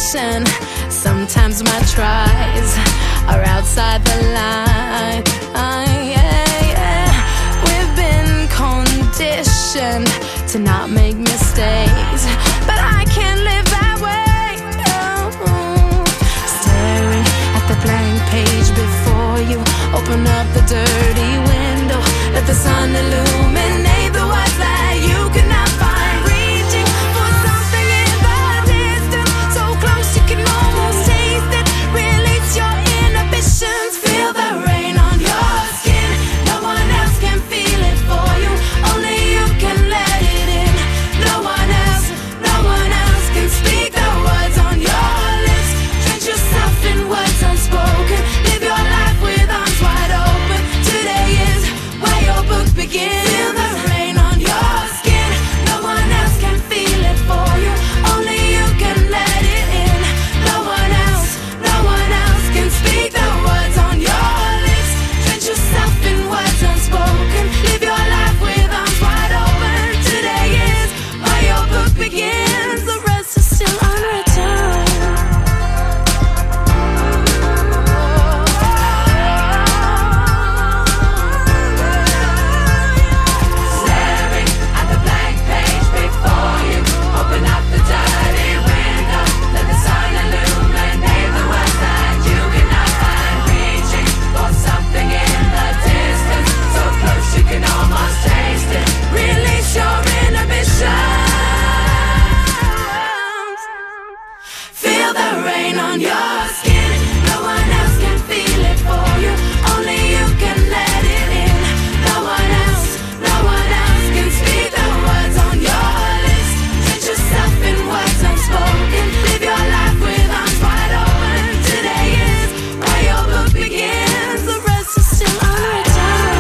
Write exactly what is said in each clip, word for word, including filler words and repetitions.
condition. Sometimes my tries are outside the line. Uh, yeah, yeah. We've been conditioned to not make mistakes, but I can't live that way. No. Staring at the blank page before you, open up the dirty window, let the sun illuminate the words that you cannot find. Reaching for something in the distance, so close you can almost taste it. Release your inhibitions, feel the rain on your skin. No one else can feel it for you, only you can let it in. No one else, no one else can speak the words on your lips. Drench yourself in words unspoken, live your life with arms wide open. Today is where your book begins. Feel the rain on your skin, no one else can feel it for you, only you can let it in. No one else, no one else can speak the words on your lips. Drench yourself in words unspoken, live your life with arms wide open. Today is where your book begins, the rest is still unwritten. Staring at the blank page before you, open up the dirty window, let the sun illuminate the words that you cannot find. Reaching for something in the distance, so close you can almost taste it. Release your inhibitions, feel the rain on your skin. No one else can feel it for you, only you can let it in. No one else, no one else can speak the words on your lips. Drench yourself in words unspoken, live your life with arms wide open. Today is where your book begins, the rest is still unwritten.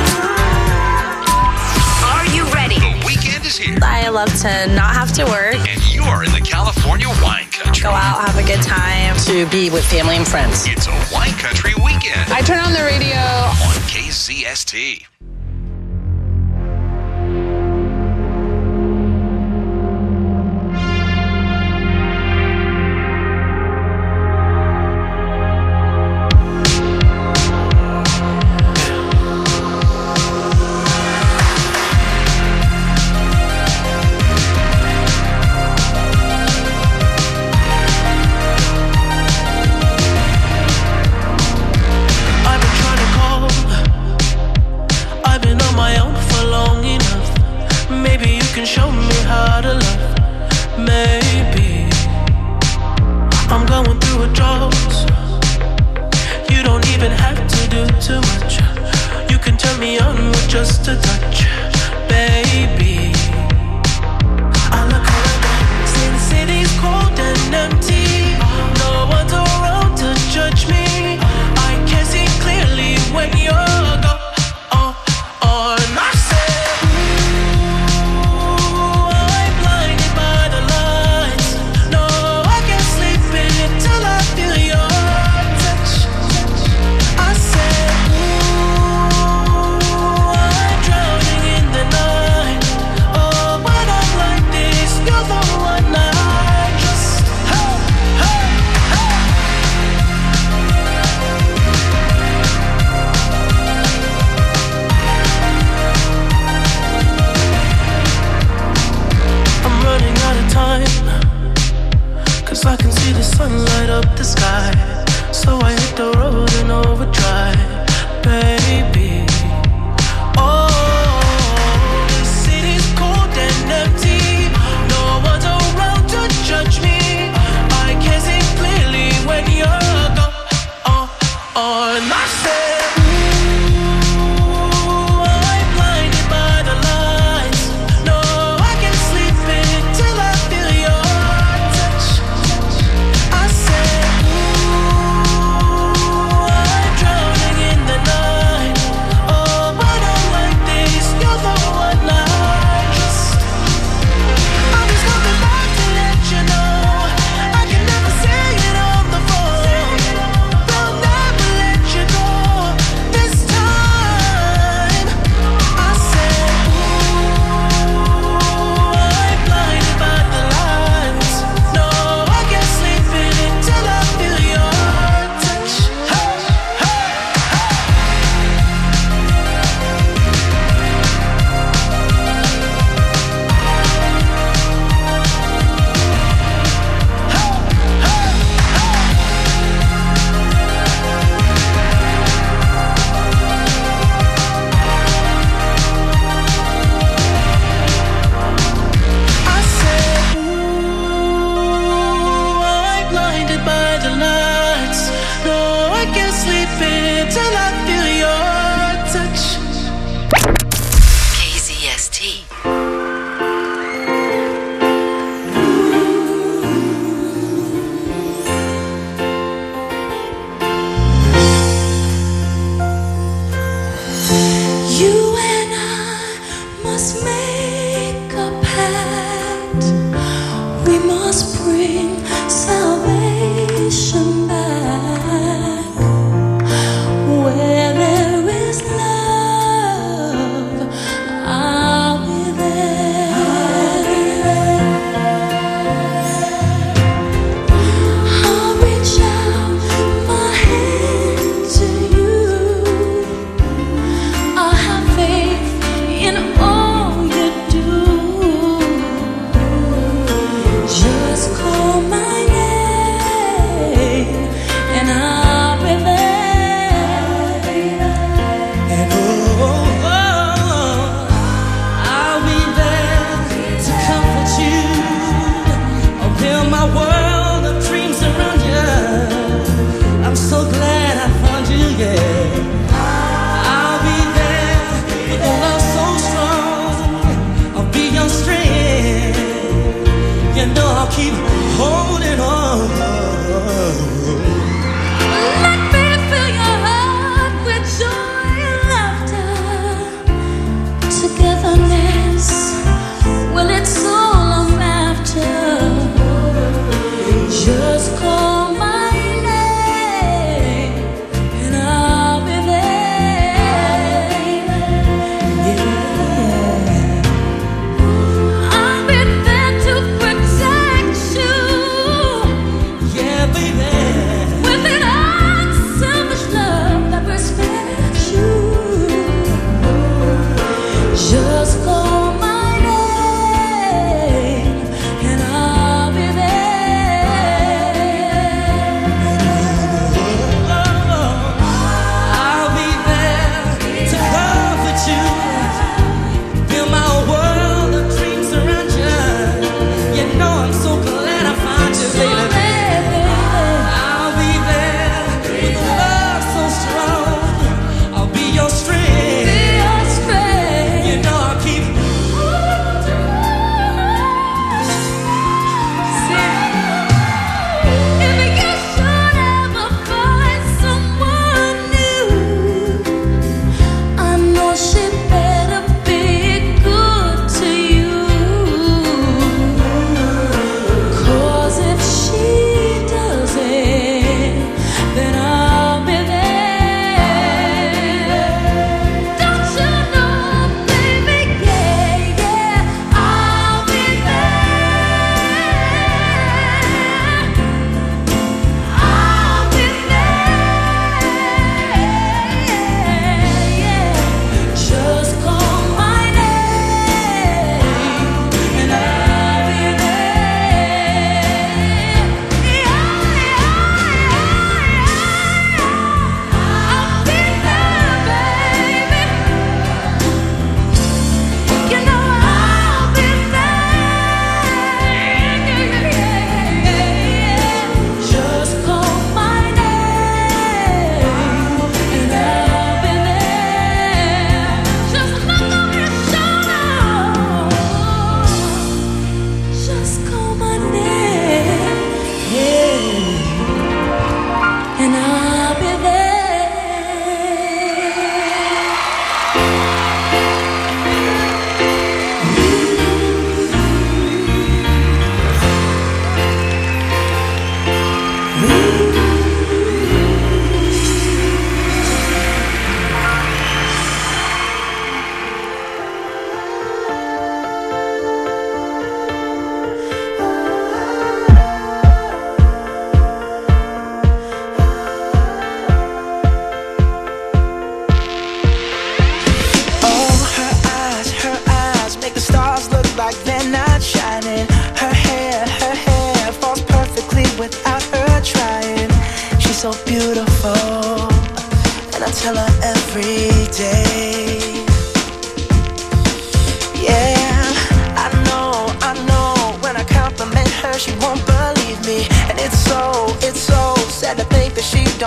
Are you ready? The weekend is here, I love to not have to work, and you are in the California wine country. go out, have a good time. To be with family and friends. It's a wine country weekend I turn on the radio. on K Z S T. I've been trying to call,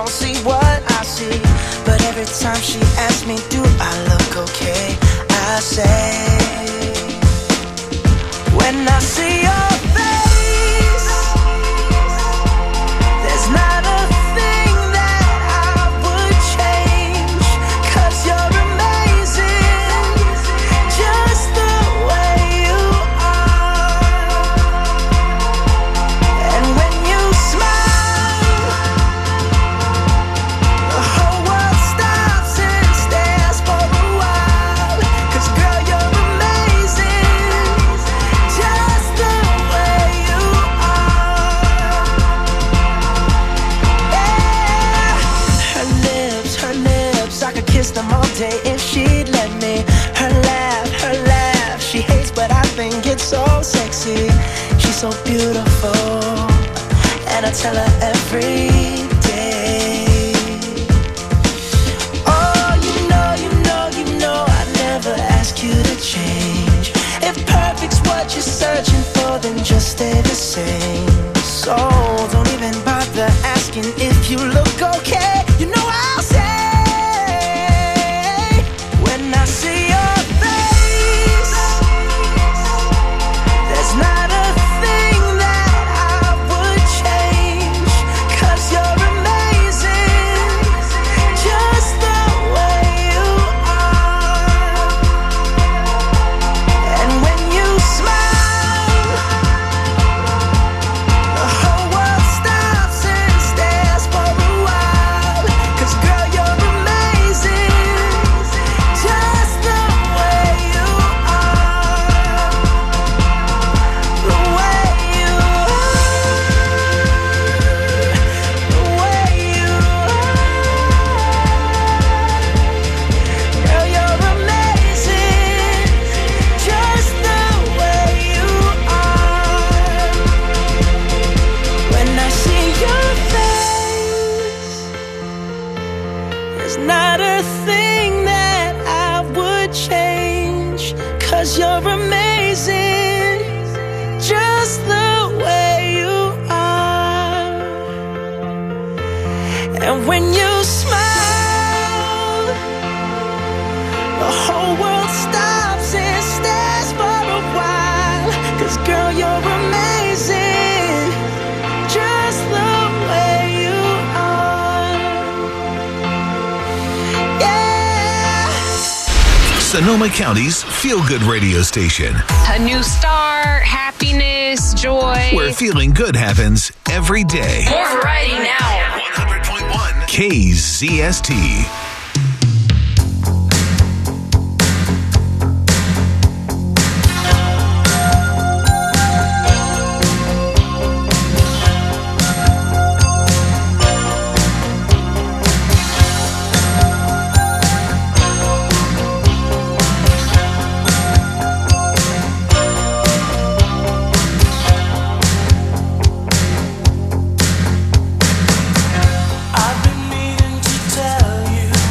don't see what I see. But every time she asks me, do I look okay? I say, when I see your face, there's not a thing that I would change. 'Cause you're amazing, just the way you are. And when you smile, the whole world stops and stares for a while. 'Cause girl, you're amazing, just the way you are. Yeah. Her lips, her lips, I could kiss them all day if she'd let me. Her laugh, her laugh, she hates but I think it's so sexy. She's so beautiful, and I tell her every day. Oh, you know, you know, you know I never ask you to change. If perfect's what you're searching for, then just stay the same. So don't even bother asking if you look okay. You know I'll say, when I see your face, there's not a thing that I would change. 'Cause you're amazing, just the way you are. And when you smile, the whole world stops and stares for a while. 'Cause girl, you're amazing, just the way you are. The way you are, the way you are. Girl, you're amazing, just the way you are. When I see your face, there's not a thing that I would change. 'Cause you're amazing, just the way you are. And when you smile, the whole world stops and stares for a while. 'Cause girl, you're amazing, just the way you are. Yeah. Sonoma County's feel-good radio station, A new start, happiness, joy. where feeling good happens every day. More variety now. one hundred point one K Z S T. I've been needing to tell you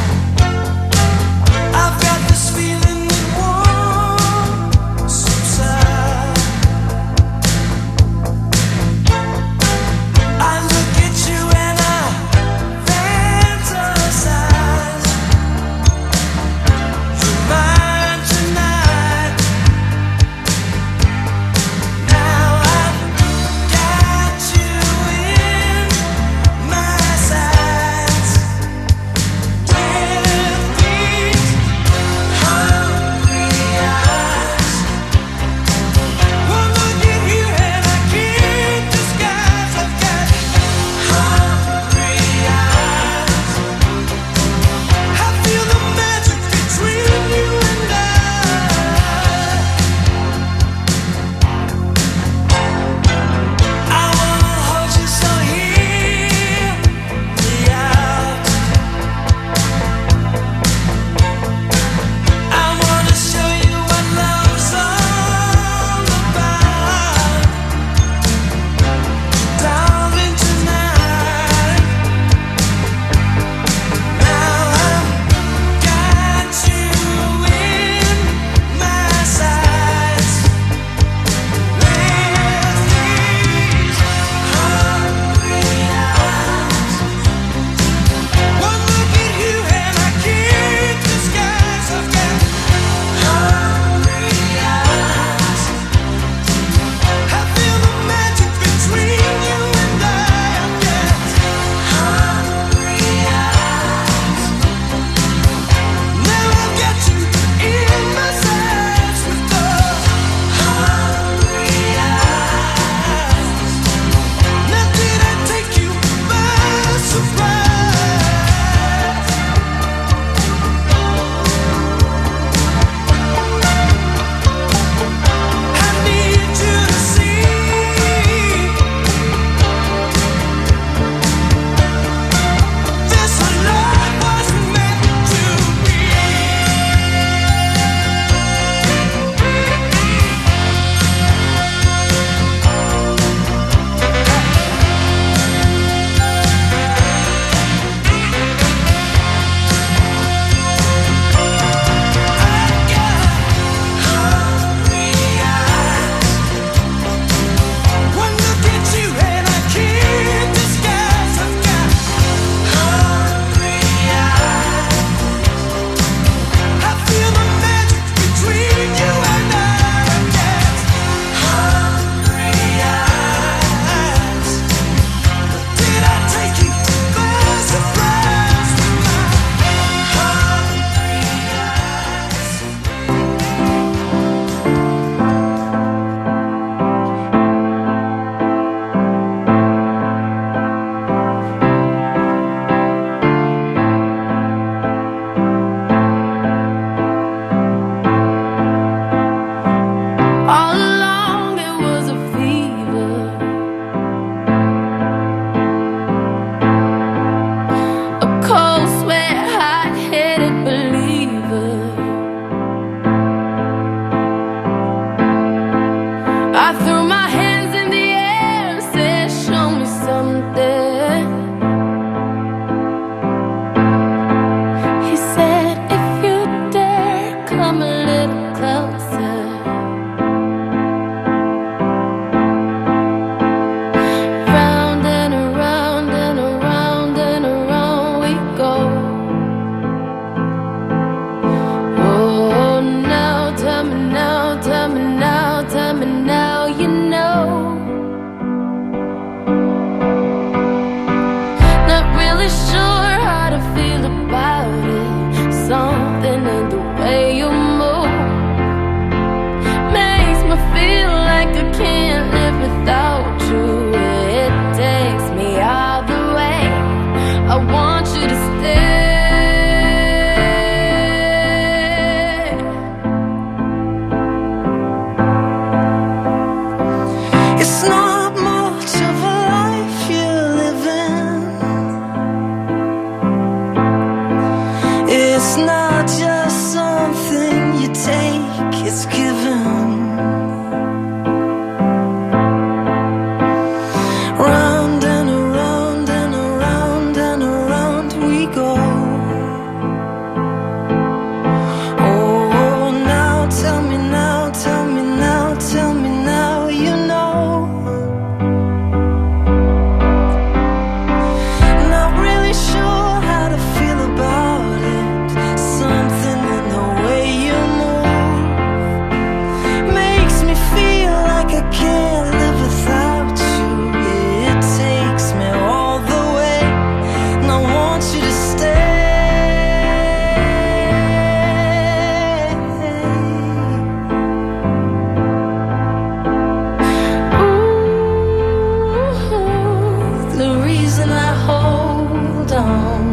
gone.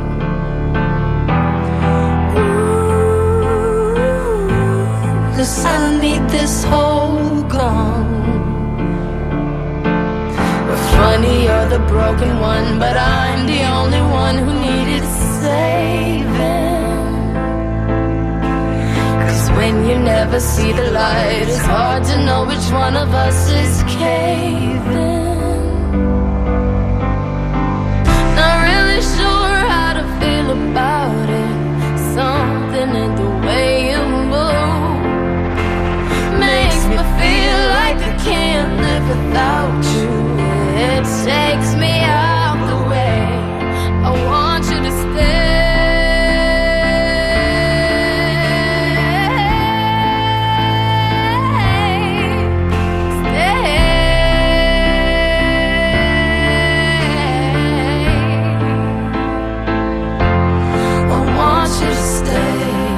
Cause I need this whole gone. Funny, you're the broken one, but I'm the only one who needed saving. Cause when you never see the light, it's hard to know which one of us is caving. Not really sure how to feel about it. Something in the way you move makes me feel like I can't live without you. It takes me out the way. I want you to stay. Stay. I want you to stay.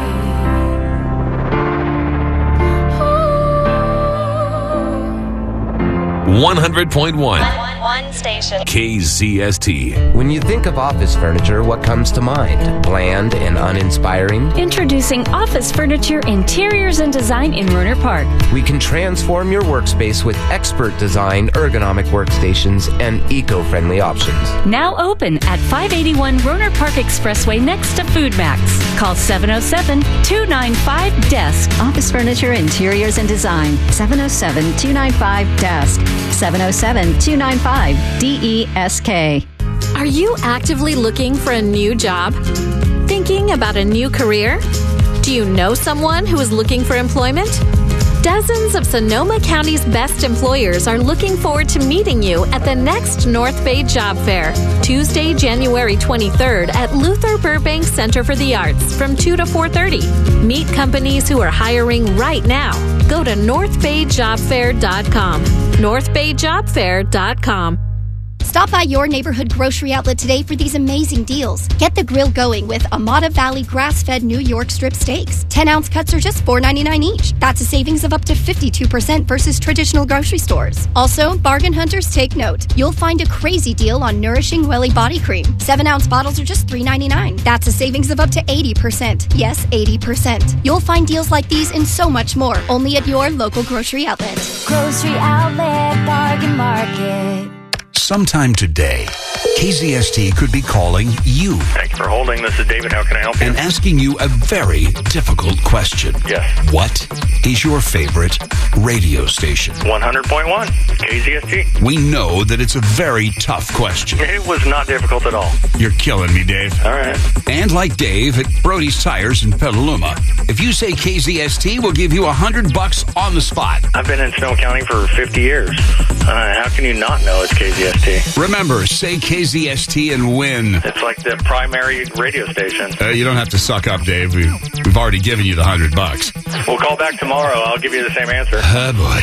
one hundred point one. One station. K Z S T. When you think of office furniture, what comes to mind? Bland and uninspiring? Introducing Office Furniture Interiors and Design in Rohnert Park. We can transform your workspace with expert design, ergonomic workstations, and eco-friendly options. Now open at five eighty-one Rohnert Park Expressway next to Food Max. Call seven oh seven, two nine five, D E S K. Office Furniture Interiors and Design. seven oh seven, two nine five, D E S K. seven oh seven, two nine five, D E S K. Are you actively looking for a new job? Thinking about a new career? Do you know someone who is looking for employment? Dozens of Sonoma County's best employers are looking forward to meeting you at the next North Bay Job Fair, Tuesday, January twenty-third at Luther Burbank Center for the Arts from two to four thirty. Meet companies who are hiring right now. Go to north bay job fair dot com. north bay job fair dot com. Stop by your neighborhood grocery outlet today for these amazing deals. Get the grill going with Amata Valley grass-fed New York strip steaks. ten-ounce cuts are just four ninety-nine each. That's a savings of up to fifty-two percent versus traditional grocery stores. Also, bargain hunters, take note. You'll find a crazy deal on Nourishing Welly Body Cream. seven-ounce bottles are just three ninety-nine. That's a savings of up to eighty percent. Yes, eighty percent. You'll find deals like these and so much more, only at your local grocery outlet. Grocery outlet, bargain market. Sometime today, K Z S T could be calling you. Thank you for holding. This is David. How can I help you? And asking you a very difficult question. Yes. What is your favorite radio station? one hundred point one, K Z S T. We know that it's a very tough question. It was not difficult at all. You're killing me, Dave. All right. And like Dave at Brody's Tires in Petaluma, if you say K Z S T, we'll give you a hundred bucks on the spot. I've been in Sonoma County for fifty years. Uh, how can you not know it's K Z S T? Remember, say K Z S T and win. It's like the primary radio station. Uh, you don't have to suck up, Dave. We, we've already given you the hundred bucks. We'll call back tomorrow. I'll give you the same answer. Oh, boy.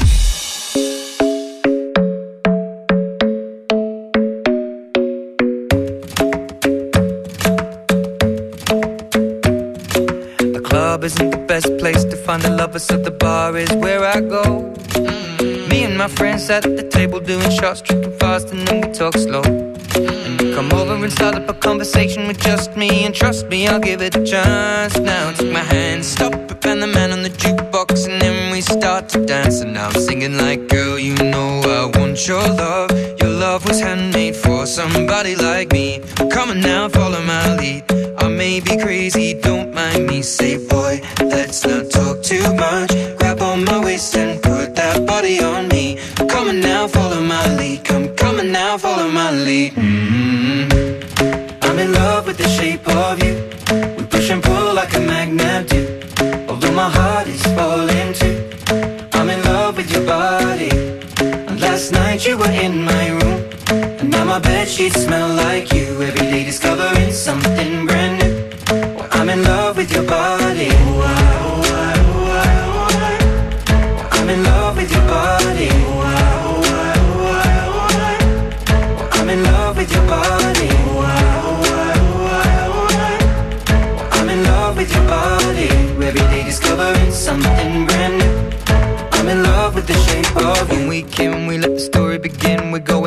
The club isn't the best place to find the lovers, so the bar is where I go. Me and my friends sat at the table doing shots, tripping fast, and then we talk slow. And you come over and start up a conversation with just me, and trust me, I'll give it a chance. Now take my hand, stop it, and the man on the jukebox, and then we start to dance. And now I'm singing like, girl, you know I want your love. Your love was handmade for somebody like me. Come on now, follow my lead. I may be crazy, don't mind me. Say, boy, let's not talk too much. Grab on my waist and put that body on me. Come on now, follow my lead. Come, come on now, follow my lead. Mm-hmm. I'm in love with the shape of you. We push and pull like a magnet do. Although my heart is falling too. I'm in love with your body. And last night you were in my room. And now my bedsheets smell like you. Every day discovering something brand new. Well, I'm in love with your body. Oh, I, oh, I, oh, I, oh, I. Well, I'm in love with your body. Oh, I, oh, I, oh, I, oh, I. Well, I'm in love with your body. Oh, I, oh, I, oh, I, oh, I. Well, I'm in love with your body. Every day discovering something brand new. I'm in love with the shape of you. When we came, we let the story begin. We're going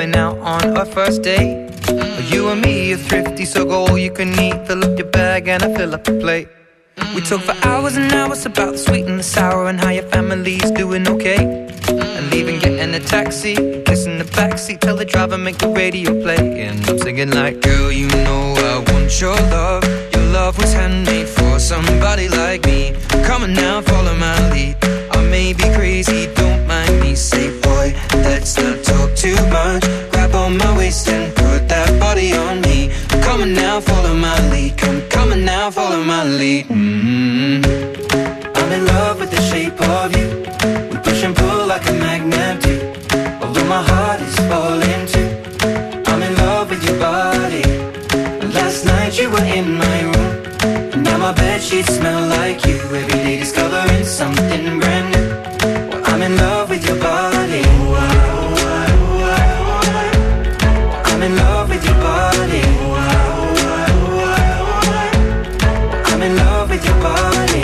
going out on our first date. You and me are thrifty, so go all you can eat. Fill up your bag and I fill up the plate. We talk for hours and hours about the sweet and the sour and how your family's doing okay. And leaving, getting a taxi, kissing the backseat, tell the driver make the radio play. And I'm singing like, girl, you know I want your love. Your love was handmade for somebody like me. Come on now, follow my lead. I may be crazy, don't mind me. Say, boy, let's not talk too much. Grab on my waist and put that body on me. Come on now, follow my lead. Come, come on now, follow my lead. Mm-hmm. I'm in love with the shape of you. We push and pull like a magnet do. Although my heart is falling too. I'm in love with your body. Last night you were in my room, and now my bedsheets smell like you. Every day discovering something brand new. Well, I'm in love with your body. I'm in love with your body. I'm in love with your body.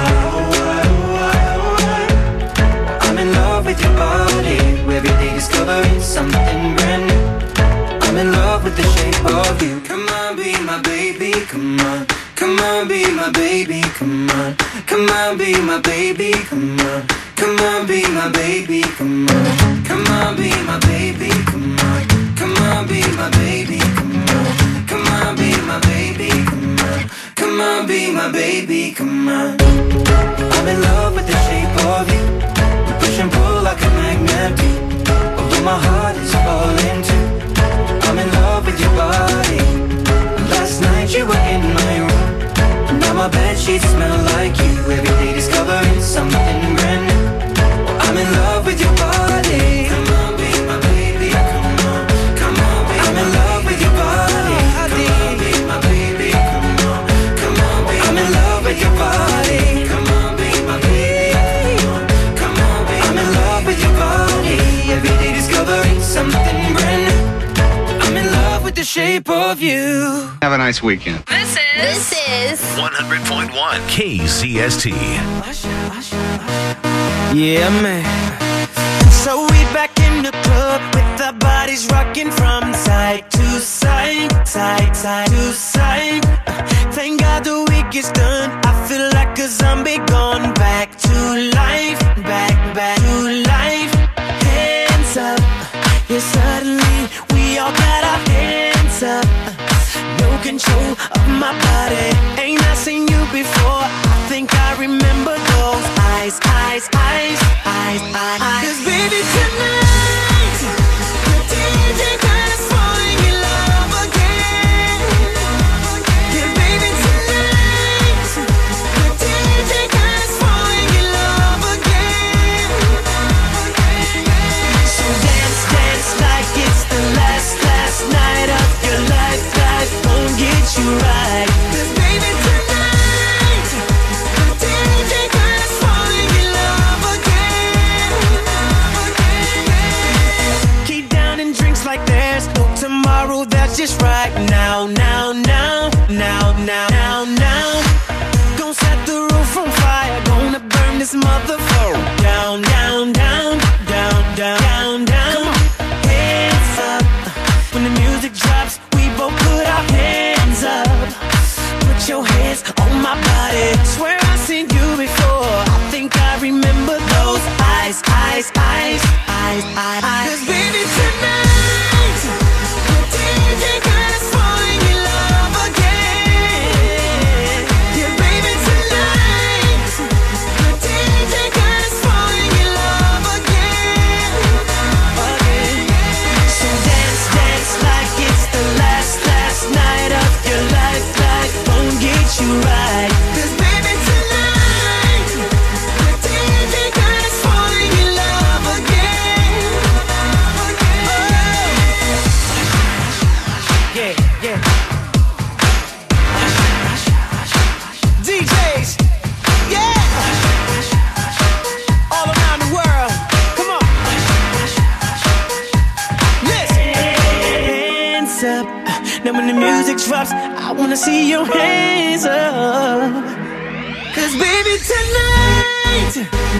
I'm in love with your body. Every day discovering something brand new. I'm in love with the shape of you. Come on, be my baby, come on. Come on, be my baby, come on. Come on, be my baby, come on. Come on, be my baby, come on. Come on, be my baby, come on. Come on, be my baby, come on. Come on, be my baby, come on. Come on, be my baby, come on. I'm in love with the shape of you. We push and pull like a magnet do. Although my heart is falling too. I'm in love with your body. Last night you were in my room. Now my bedsheets smell like you. Every day discovering something brand new. I'm in love with your body. Come on, be my baby. Come on, come on, be I'm in love with your body. Come on, be my baby. Come on, come on, be I'm in love with your body. Come on, be my baby. Come on, be I'm in love with your body. Every day discovering something brand new. I'm in love with the shape of you. Have a nice weekend. This is This is one hundred point one K Z S T. Yeah, man. So we back in the club with our bodies rocking from side to side, side, side to side. Thank God the week is done. I feel like a zombie gone back to life, back, back to life. Hands up, yeah, suddenly we all got our hands up. No control of my body. Ain't I seen you before? I think I remember those eyes, eyes, eyes, eyes, eyes, eyes. 'Cause baby tonight, the D J got us falling in love again. Yeah, baby tonight, the D J got us falling in love again. So dance, dance like it's the last, last night of your life. Life won't get you right. 'Cause baby tonight, the D J got us falling in love again. Keep downing drinks like there's no tomorrow. That's just right now, now, now, now, now, now, now. Gonna set the roof on fire. Gonna burn this motherfucker down, down, down, down, down, down, down. Hands up when the music drops. We both put our hands up. Put your hands on my body. Swear I've seen you before. I think I remember those eyes, eyes, eyes, eyes, eyes, eyes. 'Cause baby tonight, the D J got us falling in love again. Yeah, baby tonight, the D J got us falling in love again. Again. So dance, dance like it's the last, last night of your life. Life won't get you right. 'Cause baby tonight, the D J got us falling in love again. Oh. Yeah, yeah. D Js, yeah. All around the world, come on. Listen. Hands up. Now when the music drops, I wanna see your hands up. 'Cause baby tonight,